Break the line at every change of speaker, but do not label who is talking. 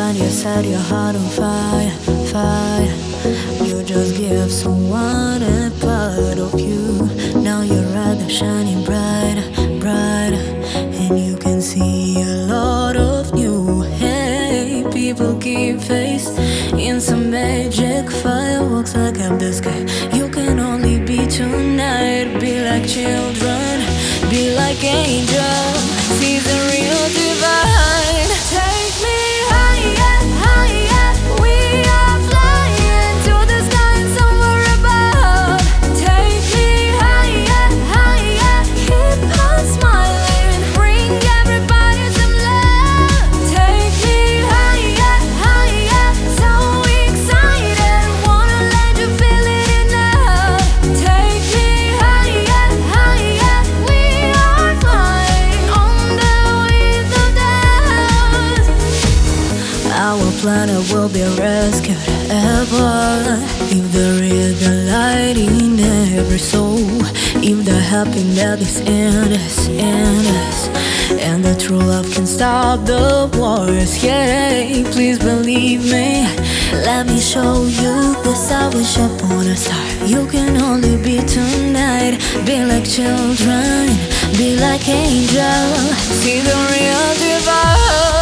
when you set your heart on fire, fire. You just give someone a part of you. Now you're rather shining bright, bright, and you can see a lot of new. Hey, people keep face in some magic fireworks like up the sky. You can only be tonight. Be like children, be like angels. See the real divine. Take me higher, higher. We are flying to the sky and somewhere above. Take me higher, higher. Keep on smiling, bring everybody some love. Take me higher, higher. So excited, wanna let you feel it enough. Take me higher, higher. We are flying on the wings of dust. Our planet will be rescued ever if there is the light in every soul. If the happiness is in us, and the true love can stop the wars. Yeah, please believe me. Let me show you the star we ship on a star. You can only be tonight. Be like children, be like angels. See the real divine.